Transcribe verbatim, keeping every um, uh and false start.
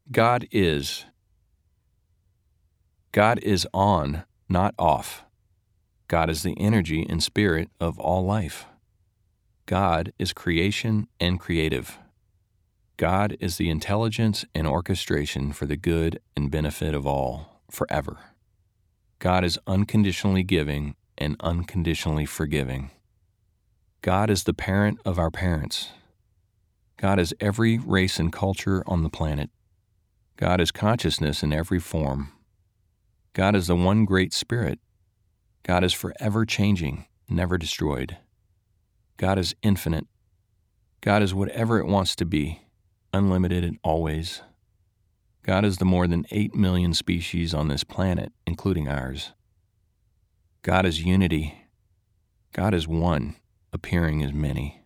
God is. God is on, not off. God is the energy and spirit of all life. God is creation and creative. God is the intelligence and orchestration for the good and benefit of all, forever. God is unconditionally giving and unconditionally forgiving. God is the parent of our parents. God is every race and culture on the planet. God is consciousness in every form. God is the one great spirit. God is forever changing, never destroyed. God is infinite. God is whatever it wants to be, unlimited and always. God is the more than eight million species on this planet, including ours. God is unity. God is one, appearing as many.